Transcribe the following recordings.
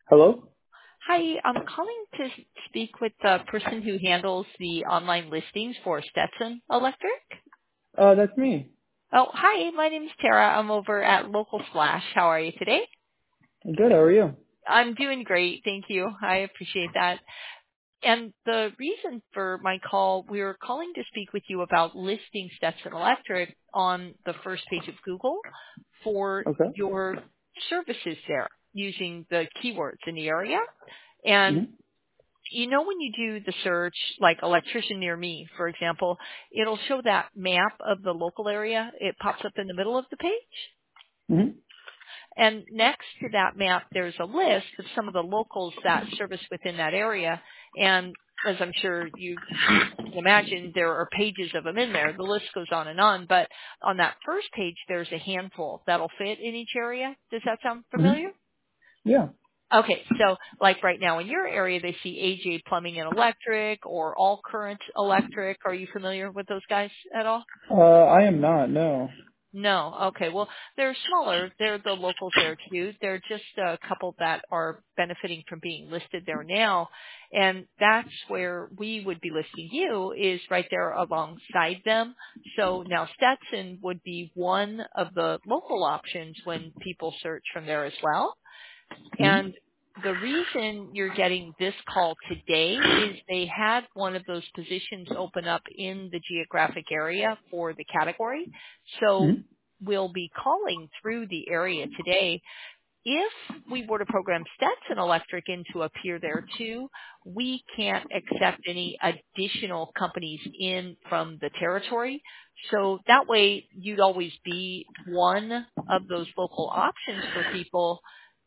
Hello? Hi, I'm calling to speak with the person who handles the online listings for Stetson Electric. That's me. Oh, hi, my name is Tara. I'm over at Local Flash. How are you today? Good, how are you? I'm doing great. Thank you. I appreciate that. And the reason for my call, we were calling to speak with you about listing Stetson Electric on the first page of Google for Okay. your services there using the keywords in the area. And Mm-hmm. when you do the search, like electrician near me, for example, it'll show that map of the local area. It pops up in the middle of the page. Mm-hmm. And next to that map, there's a list of some of the locals that service within that area. And as I'm sure you can imagine, there are pages of them in there. The list goes on and on. But on that first page, there's a handful that'll fit in each area. Does that sound Mm-hmm. familiar? Yeah. Okay, so like right now in your area, they see AJ Plumbing and Electric or All Current Electric. Are you familiar with those guys at all? I am not, no. No. Okay. Well, they're smaller. They're the locals there too. They're just a couple that are benefiting from being listed there now. And that's where we would be listing you is right there alongside them. So now Stetson would be one of the local options when people search from there as well. And Mm-hmm. the reason you're getting this call today is they had one of those positions open up in the geographic area for the category. So Mm-hmm. we'll be calling through the area today. If we were to program Stetson Electric in to appear there too, we can't accept any additional companies in from the territory. So that way you'd always be one of those local options for people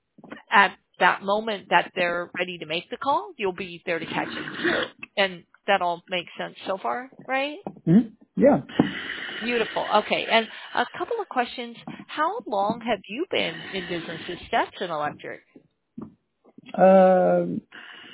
at that moment that they're ready to make the call, you'll be there to catch them too. And that all makes sense so far, right? Mm-hmm. Yeah. Beautiful. Okay. And a couple of questions. How long have you been in business as Stetson Electric? Um,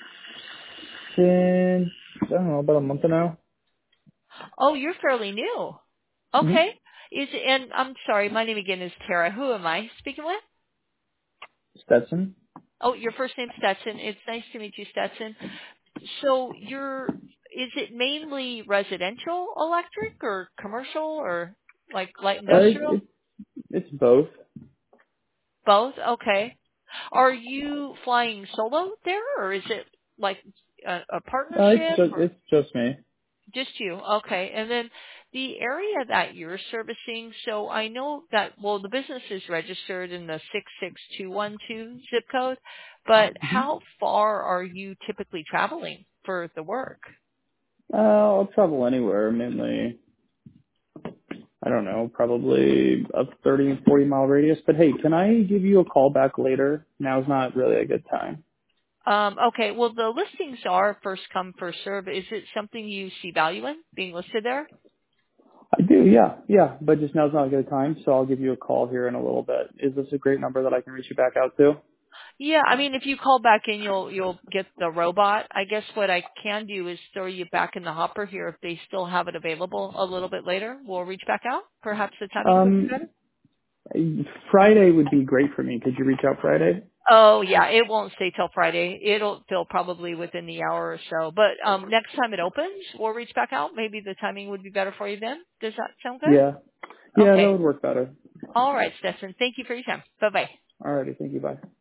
since, I don't know, about a month now. Oh, you're fairly new. Mm-hmm. Okay. And I'm sorry, my name again is Tara. Who am I speaking with? Stetson? Oh, your first name's Stetson. It's nice to meet you, Stetson. So is it mainly residential electric or commercial or like light It, industrial? it, it's both. Both? Okay. Are you flying solo there or is it like a partnership or It's just me. just you? Okay. And then the area that you're servicing, so I know that, well, the business is registered in the 66212 zip code, but Mm-hmm. how far are you typically traveling for the work? I'll travel anywhere, mainly, I don't know, probably a 30, 40 mile radius. But hey, can I give you a call back later? Now's not really a good time. Okay. Well, the listings are first come, first serve. Is it something you see value in being listed there? I do, yeah. But just now's not a good time, so I'll give you a call here in a little bit. Is this a great number that I can reach you back out to? Yeah. I mean, if you call back in, you'll get the robot. I guess what I can do is throw you back in the hopper here if they still have it available a little bit later. We'll reach back out. Perhaps the timing would be better. Um, Friday would be great for me. Could you reach out Friday? Oh yeah, it won't stay till Friday. It'll fill probably within the hour or so. But next time it opens, we'll reach back out. Maybe the timing would be better for you then. Does that sound Yeah. good? Yeah, that Okay. would work better. All right, Stefan. Thank you for your time. Bye bye. Alrighty, thank you, bye.